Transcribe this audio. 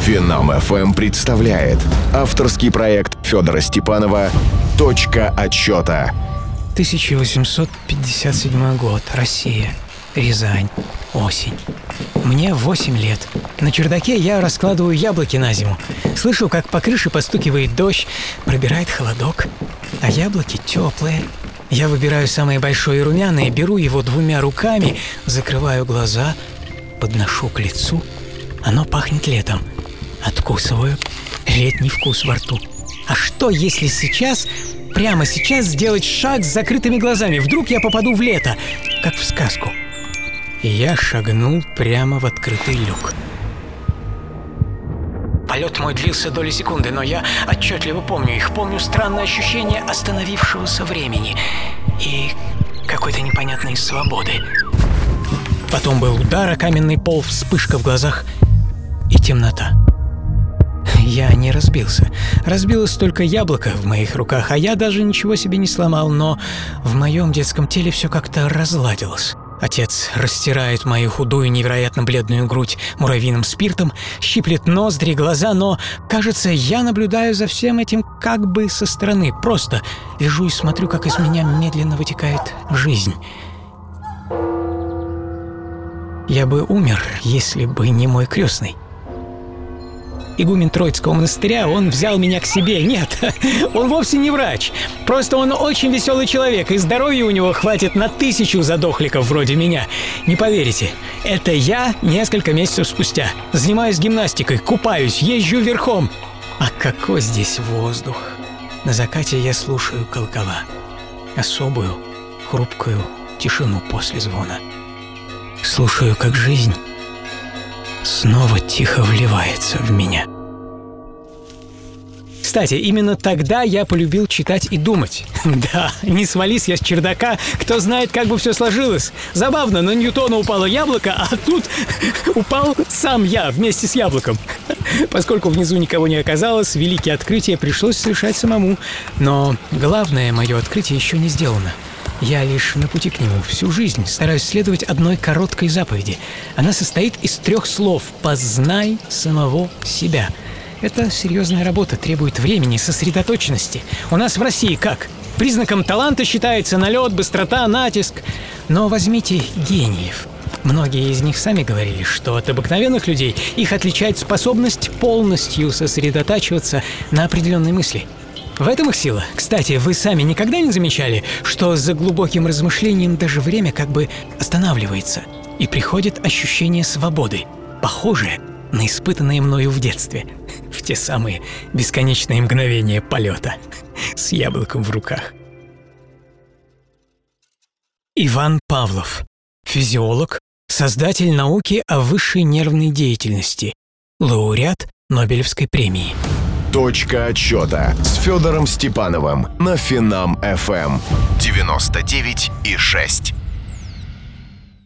Финам ФМ представляет авторский проект Федора Степанова «Точка отсчета». 1857 год. Россия. Рязань. Осень. Мне 8 лет. На чердаке я раскладываю яблоки на зиму. Слышу, как по крыше постукивает дождь, пробирает холодок. А яблоки теплые. Я выбираю самое большое и румяное, беру его 2 руками, закрываю глаза, подношу к лицу. Оно пахнет летом. Откусываю. Летний вкус во рту. А что, если сейчас, прямо сейчас сделать шаг с закрытыми глазами? Вдруг я попаду в лето, как в сказку. И я шагнул прямо в открытый люк. Полет мой длился доли секунды, но я отчетливо помню их. Помню странное ощущение остановившегося времени и какой-то непонятной свободы. Потом был удар о каменный пол, вспышка в глазах и темнота. Я не разбился. Разбилось только яблоко в моих руках, а я даже ничего себе не сломал, но в моем детском теле все как-то разладилось. Отец растирает мою худую, невероятно бледную грудь муравьиным спиртом, щиплет ноздри, глаза, но, кажется, я наблюдаю за всем этим как бы со стороны. Просто лежу и смотрю, как из меня медленно вытекает жизнь. Я бы умер, если бы не мой крестный. Игумен Троицкого монастыря, он взял меня к себе. Нет, он вовсе не врач. Просто он очень веселый человек, и здоровья у него хватит на 1000 задохликов вроде меня. Не поверите, это я несколько месяцев спустя. Занимаюсь гимнастикой, купаюсь, езжу верхом. А какой здесь воздух! На закате я слушаю колокола. Особую, хрупкую тишину после звона. Слушаю, как жизнь снова тихо вливается в меня. Кстати, именно тогда я полюбил читать и думать. Да, не свались я с чердака, кто знает, как бы все сложилось. Забавно, на Ньютона упало яблоко, а тут упал сам я вместе с яблоком. Поскольку внизу никого не оказалось, великие открытия пришлось совершать самому. Но главное мое открытие еще не сделано. Я лишь на пути к нему. Всю жизнь стараюсь следовать одной короткой заповеди. Она состоит из 3 слов: «Познай самого себя». Это серьезная работа, требует времени, сосредоточенности. У нас в России как? Признаком таланта считается налет, быстрота, натиск. Но возьмите гениев. Многие из них сами говорили, что от обыкновенных людей их отличает способность полностью сосредотачиваться на определенной мысли. В этом их сила. Кстати, вы сами никогда не замечали, что за глубоким размышлением даже время как бы останавливается, и приходит ощущение свободы, похожее на испытанное мною в детстве, в те самые бесконечные мгновения полета с яблоком в руках. Иван Павлов. Физиолог, создатель науки о высшей нервной деятельности, лауреат Нобелевской премии. «Точка отсчета» с Федором Степановым на Финам ФМ 99,6.